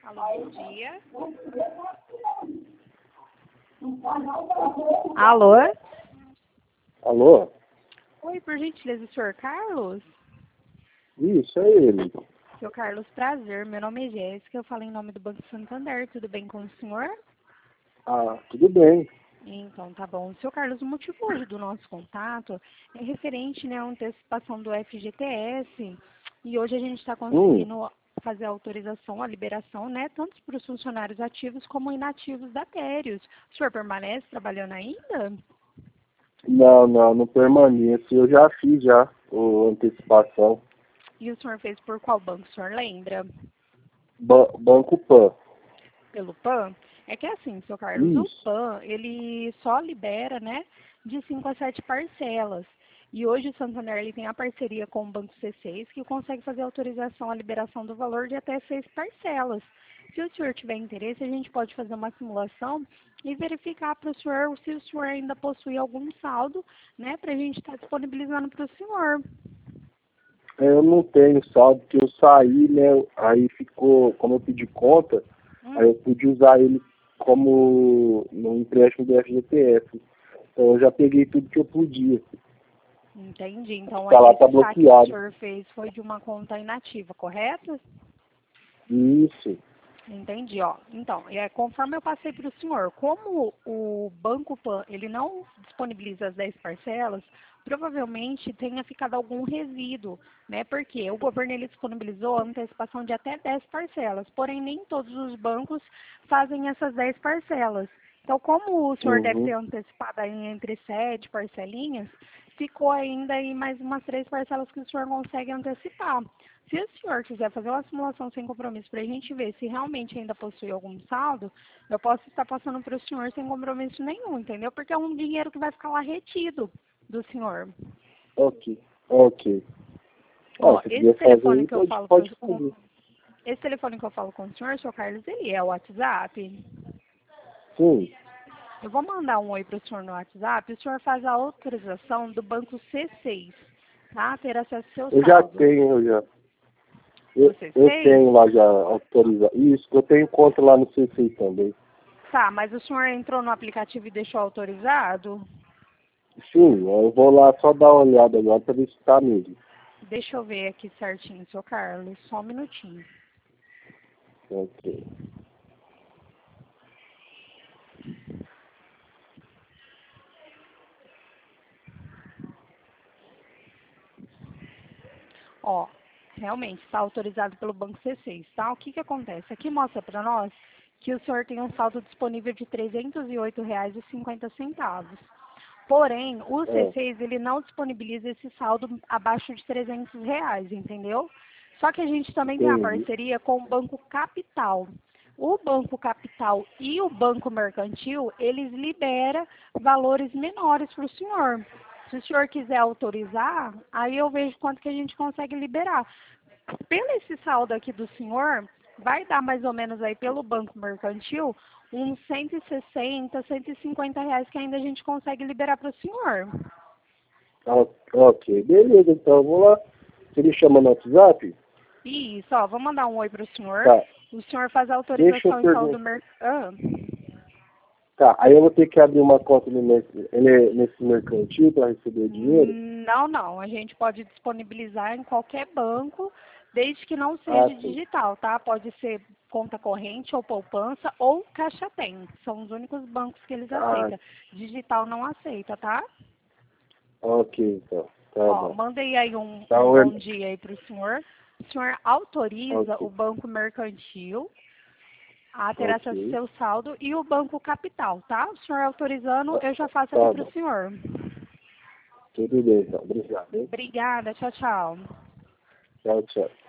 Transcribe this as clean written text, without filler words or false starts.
Alô, bom dia. Alô? Alô? Oi, por gentileza, o senhor Carlos? Isso, é ele. Seu Carlos, prazer. Meu nome é Jéssica, eu falo em nome do Banco Santander. Tudo bem com o senhor? Ah, tudo bem. Então, tá bom. Seu Carlos, o motivo hoje do nosso contato é referente, né, à antecipação do FGTS. E hoje a gente está conseguindo fazer a autorização, a liberação, né, tanto para os funcionários ativos como inativos da Térios. O senhor permanece trabalhando ainda? Não permaneço. Eu já fiz a antecipação. E o senhor fez por qual banco, o senhor lembra? Banco Pan. Pelo PAN? É que é assim, seu Carlos, o Isso. PAN, ele só libera, né, de 5 a 7 parcelas. E hoje o Santander ele tem a parceria com o Banco C6, que consegue fazer autorização à liberação do valor de até 6 parcelas. Se o senhor tiver interesse, a gente pode fazer uma simulação e verificar para o senhor se o senhor ainda possui algum saldo, né, para a gente estar disponibilizando para o senhor. Eu não tenho saldo, porque eu saí, né? Aí ficou, como eu pedi conta, aí eu pude usar ele como no empréstimo do FGTS. Então eu já peguei tudo que eu podia. Entendi. Então, Tá lá, esse tá saque que o bloqueado. senhor fez foi de uma conta inativa, correto? Isso. Entendi, ó. Então, conforme eu passei para o senhor, como o Banco Pan, ele não disponibiliza as 10 parcelas, provavelmente tenha ficado algum resíduo, né? Porque o governo ele disponibilizou a antecipação de até 10 parcelas, porém nem todos os bancos fazem essas 10 parcelas. Então, como o senhor deve ter antecipado aí entre 7 parcelinhas, ficou ainda aí mais umas 3 parcelas que o senhor consegue antecipar. Se o senhor quiser fazer uma simulação sem compromisso para a gente ver se realmente ainda possui algum saldo, eu posso estar passando para o senhor sem compromisso nenhum, entendeu? Porque é um dinheiro que vai ficar lá retido do senhor. Ok. Ó, Se esse quiser fazer telefone que isso, eu a gente falo pode fazer. esse telefone que eu falo com o senhor Carlos, ele é o WhatsApp? Sim. Eu vou mandar um oi para o senhor no WhatsApp, o senhor faz a autorização do banco C6, tá? Ter acesso ao seu Eu já saldo. tenho, Eu Você fez? tenho lá já autorizado. Isso, eu tenho conta lá no CC também. Tá, mas o senhor entrou no aplicativo e deixou autorizado? Sim, eu vou lá só dar uma olhada agora para ver se tá mesmo. Deixa eu ver aqui certinho, seu Carlos, só um minutinho. Ok. Ó, realmente está autorizado pelo Banco C6, tá? O que que acontece? Aqui mostra para nós que o senhor tem um saldo disponível de R$ 308,50. Porém, o C6 ele não disponibiliza esse saldo abaixo de R$ 300, entendeu? Só que a gente também tem a Entendi. parceria com o Banco Capital. O Banco Capital e o Banco Mercantil, eles liberam valores menores para o senhor. Se o senhor quiser autorizar, aí eu vejo quanto que a gente consegue liberar. Pelo esse saldo aqui do senhor, vai dar mais ou menos aí pelo Banco Mercantil uns 160, R$ 150 que ainda a gente consegue liberar para o senhor. Ok, beleza, então eu vou lá. Você me chama no WhatsApp? Isso, ó, vou mandar um oi para o senhor. Tá. O senhor faz a Deixa eu autorização então do perguntar. mercado. Tá, aí eu vou ter que abrir uma conta nesse mercantil para receber o dinheiro? Não. A gente pode disponibilizar em qualquer banco, desde que não Ah, seja sim. digital, tá? Pode ser conta corrente ou poupança ou Caixa Tem. São os únicos bancos que eles Ah, aceitam. Digital não aceita, tá? ok, então. Tá Ó, bom. mandei aí um Então, bom dia aí para o senhor. O senhor autoriza o ok, Banco Mercantil a ter acesso ao ok. seu saldo e o Banco Capital, tá? O senhor autorizando, eu já faço aqui Tá para o bom. senhor. Tudo bem, então. Obrigado, hein? Obrigada, tchau, tchau. Tchau, tchau.